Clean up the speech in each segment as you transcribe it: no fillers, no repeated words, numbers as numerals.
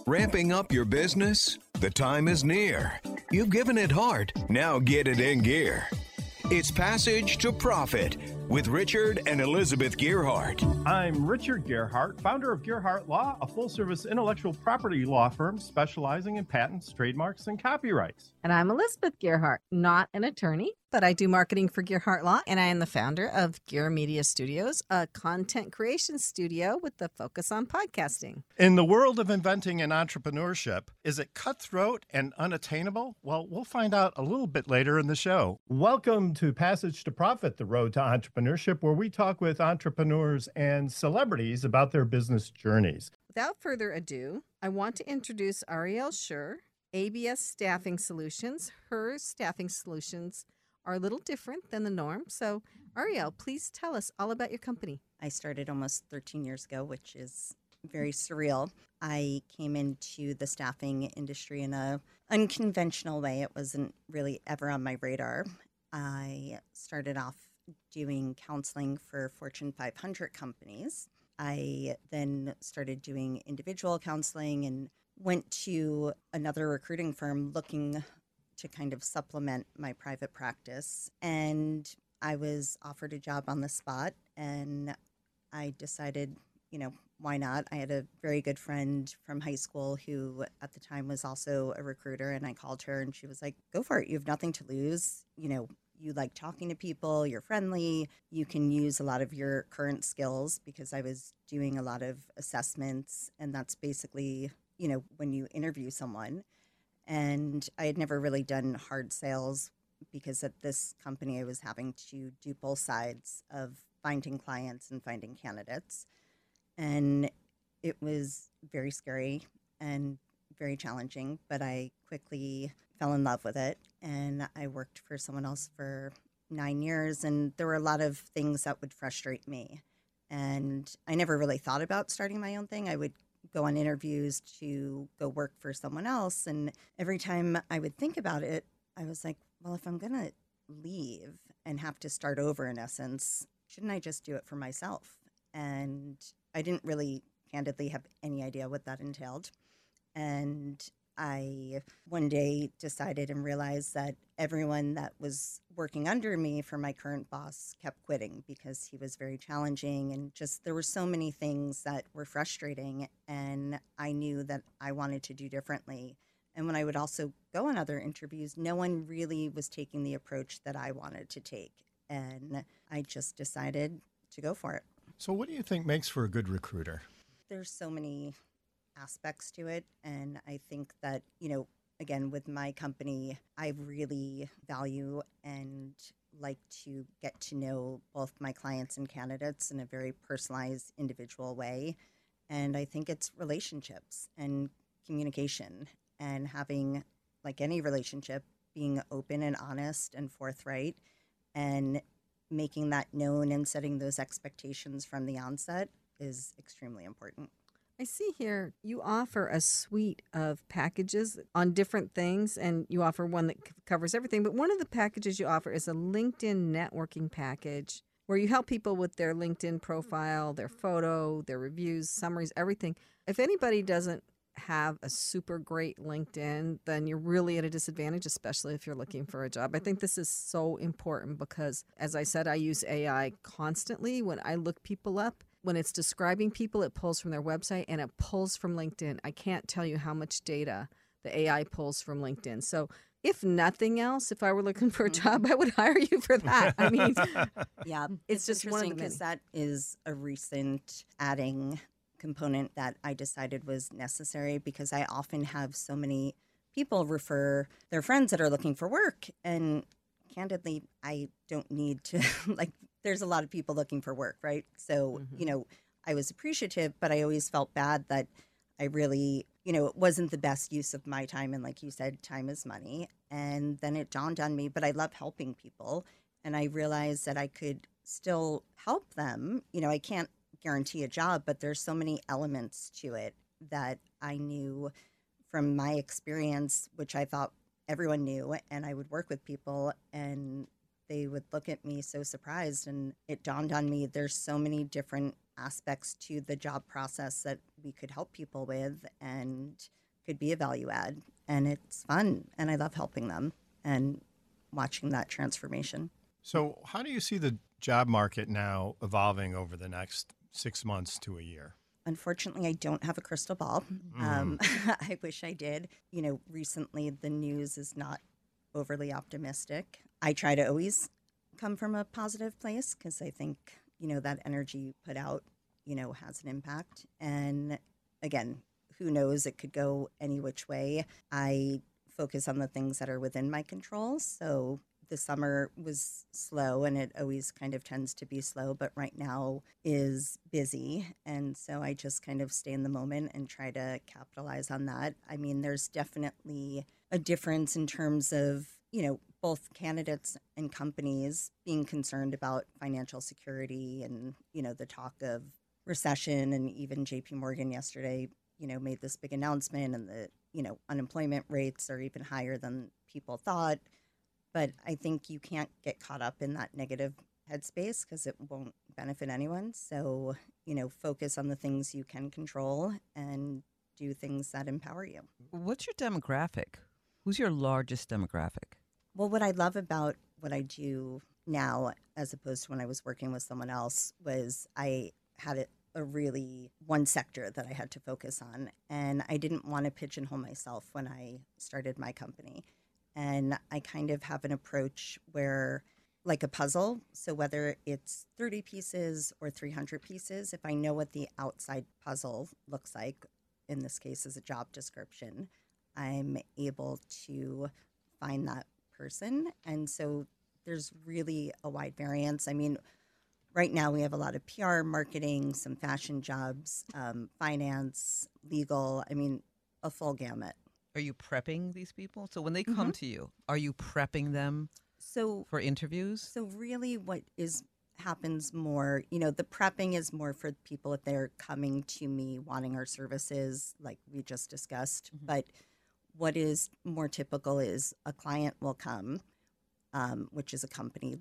Ramping up your business? The time is near. You've given it heart. Now get it in gear. It's Passage to Profit with Richard and Elizabeth Gearhart. I'm Richard Gearhart, founder of Gearhart Law, a full-service intellectual property law firm specializing in patents, trademarks, and copyrights. And I'm Elizabeth Gearhart, not an attorney, but I do marketing for Gearhart Law, and I am the founder of Gear Media Studios, a content creation studio with the focus on podcasting. In the world of inventing and entrepreneurship, is it cutthroat and unattainable? Well, we'll find out a little bit later in the show. Welcome to Passage to Profit, the road to entrepreneurship, where we talk with entrepreneurs and celebrities about their business journeys. Without further ado, I want to introduce Arielle Schur, ABS Staffing Solutions. Her staffing solutions are a little different than the norm. So, Arielle, please tell us all about your company. I started almost 13 years ago, which is very surreal. I came into the staffing industry in an unconventional way. It wasn't really ever on my radar. I started off doing counseling for Fortune 500 companies. I then started doing individual counseling and went to another recruiting firm looking to kind of supplement my private practice. And I was offered a job on the spot, and I decided, why not? I had a very good friend from high school who at the time was also a recruiter, and I called her and she was like, go for it. You have nothing to lose. You like talking to people, you're friendly, you can use a lot of your current skills, because I was doing a lot of assessments, and that's basically, when you interview someone. And I had never really done hard sales, because at this company I was having to do both sides of finding clients and finding candidates. And it was very scary and very challenging, but I quickly fell in love with it. And I worked for someone else for 9 years, and there were a lot of things that would frustrate me. And I never really thought about starting my own thing. I would go on interviews to go work for someone else. And every time I would think about it, I was like, well, if I'm going to leave and have to start over, in essence, shouldn't I just do it for myself? And I didn't really candidly have any idea what that entailed. And I one day decided and realized that everyone that was working under me for my current boss kept quitting because he was very challenging, and just there were so many things that were frustrating, and I knew that I wanted to do differently. And when I would also go on other interviews, no one really was taking the approach that I wanted to take, and I just decided to go for it. So what do you think makes for a good recruiter? There's so many aspects to it. And I think that, again, with my company, I really value and like to get to know both my clients and candidates in a very personalized, individual way. And I think it's relationships and communication, and having, like any relationship, being open and honest and forthright, and making that known and setting those expectations from the onset is extremely important. I see here you offer a suite of packages on different things, and you offer one that covers everything. But one of the packages you offer is a LinkedIn networking package where you help people with their LinkedIn profile, their photo, their reviews, summaries, everything. If anybody doesn't have a super great LinkedIn, then you're really at a disadvantage, especially if you're looking for a job. I think this is so important because, as I said, I use AI constantly when I look people up. When it's describing people, it pulls from their website and it pulls from LinkedIn. I can't tell you how much data the AI pulls from LinkedIn. So if nothing else, if I were looking for a job, I would hire you for that. I mean, yeah, it's just one of the because that is a recent adding component that I decided was necessary, because I often have so many people refer their friends that are looking for work. And candidly, I don't need to, there's a lot of people looking for work, right? So, I was appreciative, but I always felt bad that I really, it wasn't the best use of my time. And like you said, time is money. And then it dawned on me, but I love helping people. And I realized that I could still help them. I can't guarantee a job, but there's so many elements to it that I knew from my experience, which I thought everyone knew. And I would work with people and they would look at me so surprised. And it dawned on me, there's so many different aspects to the job process that we could help people with and could be a value add. And it's fun. And I love helping them and watching that transformation. So, how do you see the job market now evolving over the next 6 months to a year? Unfortunately, I don't have a crystal ball. I wish I did. Recently the news is not overly optimistic. I try to always come from a positive place because I think, that energy you put out, has an impact. And again, who knows? It could go any which way. I focus on the things that are within my control. So the summer was slow, and it always kind of tends to be slow, but right now is busy. And so I just kind of stay in the moment and try to capitalize on that. I mean, there's definitely a difference in terms of, both candidates and companies being concerned about financial security and, the talk of recession. And even JP Morgan yesterday, made this big announcement, and the, unemployment rates are even higher than people thought. But I think you can't get caught up in that negative headspace because it won't benefit anyone. So, focus on the things you can control and do things that empower you. What's your demographic? Who's your largest demographic? Well, what I love about what I do now, as opposed to when I was working with someone else, was I had a really one sector that I had to focus on. And I didn't want to pigeonhole myself when I started my company. And I kind of have an approach where, like a puzzle, so whether it's 30 pieces or 300 pieces, if I know what the outside puzzle looks like, in this case is a job description, I'm able to find that person. And so there's really a wide variance. I mean, right now we have a lot of PR, marketing, some fashion jobs, finance, legal, a full gamut. Are you prepping these people? So when they come to you, are you prepping them for interviews? So really what happens more, the prepping is more for people if they're coming to me wanting our services, like we just discussed. But what is more typical is a client will come, which is a company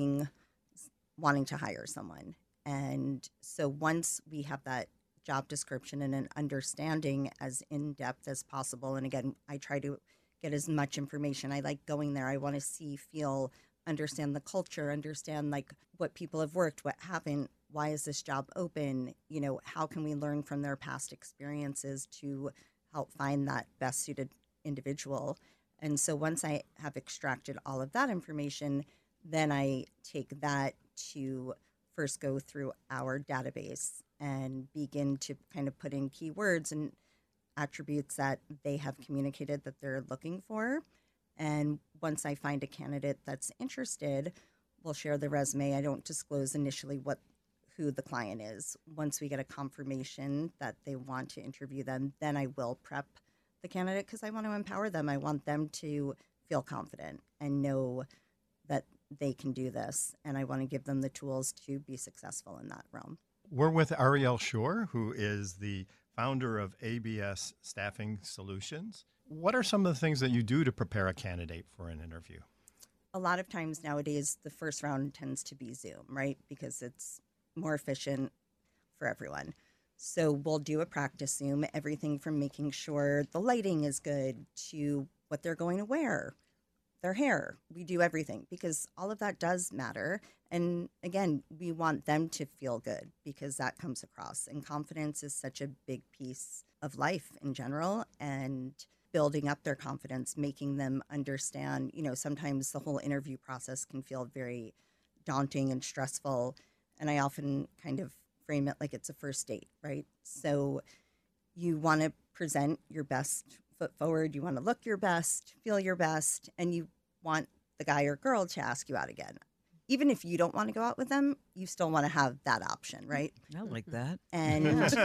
wanting to hire someone. And so once we have that job description and an understanding as in-depth as possible. And again, I try to get as much information. I like going there. I want to see, feel, understand the culture, understand like what people have worked, what haven't, why is this job open? How can we learn from their past experiences to help find that best suited individual? And so once I have extracted all of that information, then I take that to first go through our database and begin to kind of put in keywords and attributes that they have communicated that they're looking for. And once I find a candidate that's interested, we'll share the resume. I don't disclose initially who the client is. Once we get a confirmation that they want to interview them, then I will prep the candidate because I want to empower them. I want them to feel confident and know that they can do this. And I want to give them the tools to be successful in that realm. We're with Ariel Shore, who is the founder of ABS Staffing Solutions. What are some of the things that you do to prepare a candidate for an interview? A lot of times nowadays, the first round tends to be Zoom, right? Because it's more efficient for everyone. So we'll do a practice Zoom, everything from making sure the lighting is good to what they're going to wear, their hair. We do everything because all of that does matter. And again, we want them to feel good because that comes across. And confidence is such a big piece of life in general. And building up their confidence, making them understand, sometimes the whole interview process can feel very daunting and stressful. And I often kind of frame it like it's a first date, right? So you want to present your best foot forward. You want to look your best, feel your best, and you want the guy or girl to ask you out again. Even if you don't want to go out with them, you still want to have that option, right? I like that. And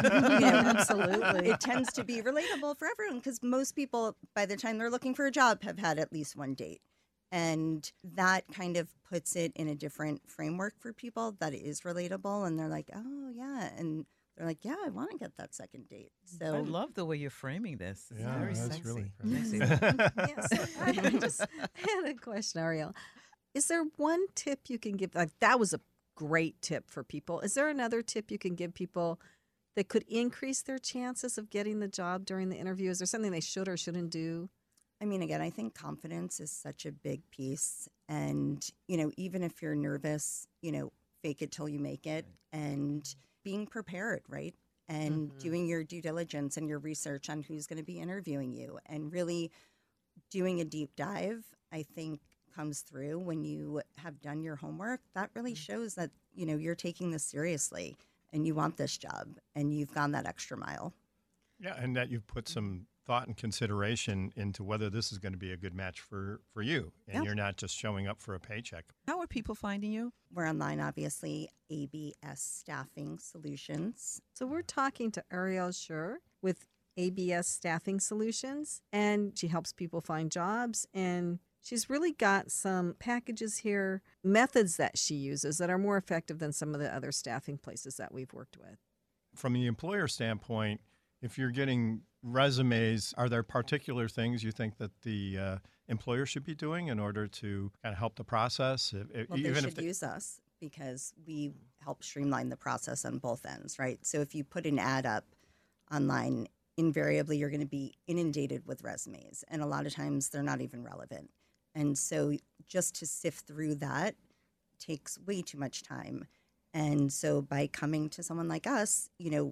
absolutely, it tends to be relatable for everyone because most people, by the time they're looking for a job, have had at least one date. And that kind of puts it in a different framework for people that is relatable. And they're like, oh, yeah. And they're like, yeah, I want to get that second date. So I love the way you're framing this. It's very that's sexy. really Sexy. Yes. I had a question, Ariel. Is there one tip you can give? Like, that was a great tip for people. Is there another tip you can give people that could increase their chances of getting the job during the interview? Is there something they should or shouldn't do? I mean, again, I think confidence is such a big piece. And, even if you're nervous, fake it till you make it, and being prepared, right? And doing your due diligence and your research on who's going to be interviewing you, and really doing a deep dive, I think comes through when you have done your homework. That really shows that, you're taking this seriously and you want this job and you've gone that extra mile. Yeah, and that you've put some thought and consideration into whether this is going to be a good match for you, and you're not just showing up for a paycheck. How are people finding you? We're online, obviously, ABS Staffing Solutions. So we're talking to Ariel Schur with ABS Staffing Solutions, and she helps people find jobs, and she's really got some packages here, methods that she uses that are more effective than some of the other staffing places that we've worked with. From the employer standpoint, if you're getting resumes, are there particular things you think that the employer should be doing in order to kind of help the process? Well, they should use us because we help streamline the process on both ends, right? So if you put an ad up online, invariably you're going to be inundated with resumes, and a lot of times they're not even relevant. And so just to sift through that takes way too much time. And so by coming to someone like us,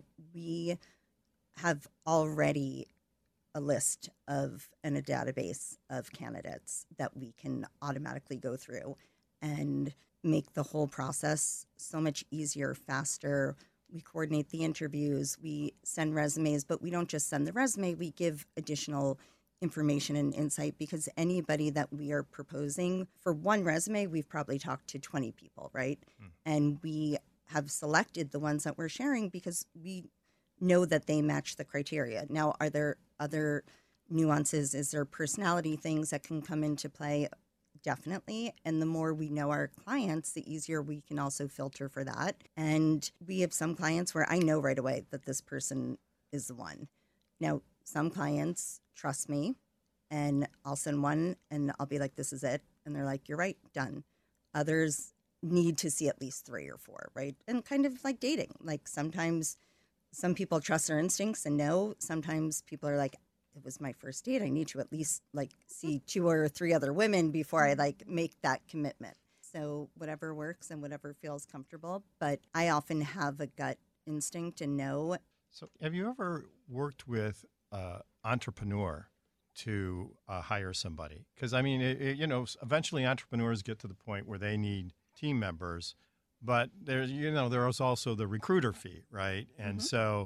we have already a list of and a database of candidates that we can automatically go through and make the whole process so much easier, faster. We coordinate the interviews, we send resumes, but we don't just send the resume, we give additional information and insight, because anybody that we are proposing for one resume, we've probably talked to 20 people, right? And we have selected the ones that we're sharing because we know that they match the criteria. Now, are there other nuances? Is there personality things that can come into play? Definitely. And the more we know our clients, the easier we can also filter for that. And we have some clients where I know right away that this person is the one. Now, some clients trust me, and I'll send one and I'll be like, this is it. And they're like, you're right, done. Others need to see at least 3 or 4, right? And kind of like dating. Like sometimes some people trust their instincts and know. Sometimes people are like, it was my first date. I need to at least see 2 or 3 other women before I make that commitment. So whatever works and whatever feels comfortable. But I often have a gut instinct and know. So have you ever worked with entrepreneur to hire somebody? Because I mean, eventually entrepreneurs get to the point where they need team members, but there's also the recruiter fee, right? And so,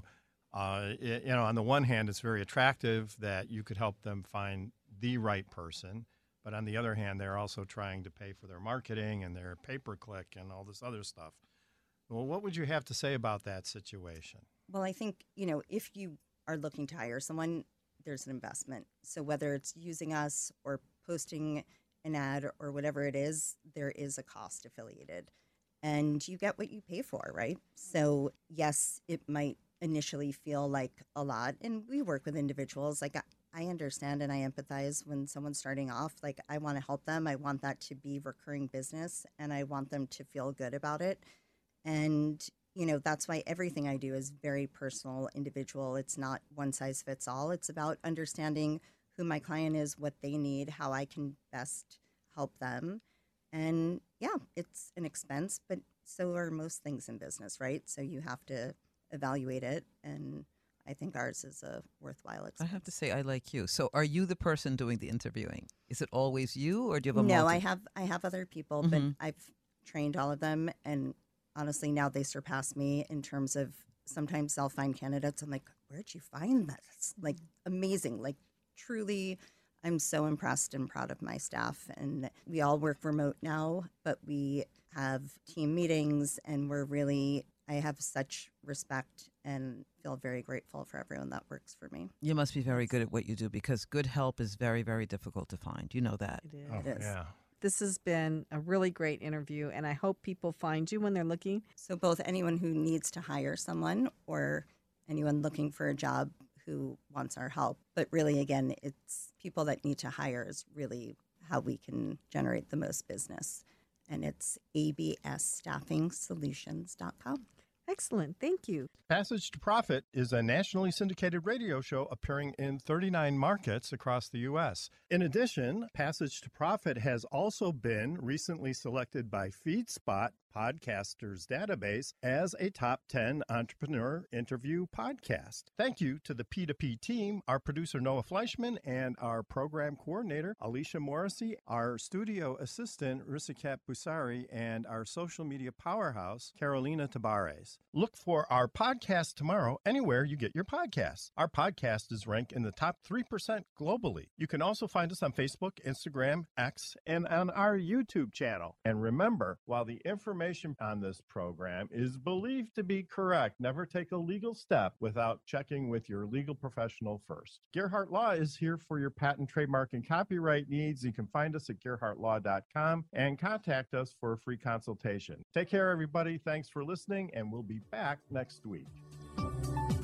on the one hand, it's very attractive that you could help them find the right person, but on the other hand, they're also trying to pay for their marketing and their pay-per-click and all this other stuff. Well, what would you have to say about that situation? Well, I think, if you are looking to hire someone, there's an investment. So whether it's using us or posting an ad or whatever it is, there is a cost affiliated. And you get what you pay for, right? So yes, it might initially feel like a lot. And we work with individuals. I understand and I empathize when someone's starting off. I want to help them. I want that to be recurring business, and I want them to feel good about it. And that's why everything I do is very personal, individual. It's not one size fits all. It's about understanding who my client is, what they need, how I can best help them. And yeah, it's an expense, but so are most things in business, right? So you have to evaluate it. And I think ours is a worthwhile expense. I have to say, I like you. So are you the person doing the interviewing? Is it always you, or do you have a No, I have other people, but I've trained all of them, and honestly, now they surpass me in terms of sometimes I'll find candidates. I'm like, where'd you find that? It's amazing. Truly, I'm so impressed and proud of my staff. And we all work remote now, but we have team meetings, and I have such respect and feel very grateful for everyone that works for me. You must be very good at what you do, because good help is very, very difficult to find. You know that. It is. Oh, It is. yeah. This has been a really great interview, and I hope people find you when they're looking. So both anyone who needs to hire someone or anyone looking for a job who wants our help. But really, again, it's people that need to hire is really how we can generate the most business. and it's absstaffingsolutions.com. Excellent. Thank you. Passage to Profit is a nationally syndicated radio show appearing in 39 markets across the U.S. In addition, Passage to Profit has also been recently selected by FeedSpot Podcasters Database as a top 10 entrepreneur interview podcast. Thank you to the P2P team, our producer Noah Fleischman, and our program coordinator Alicia Morrissey, our studio assistant Risikat Busari, and our social media powerhouse Carolina Tabares. Look for our podcast tomorrow anywhere you get your podcasts. Our podcast is ranked in the top 3% globally. You can also find us on Facebook, Instagram, X, and on our YouTube channel. And remember, while the information on this program is believed to be correct, never take a legal step without checking with your legal professional first. Gerhardt Law is here for your patent, trademark, and copyright needs. You can find us at gerhardtlaw.com and contact us for a free consultation. Take care, everybody. Thanks for listening, and we'll be back next week.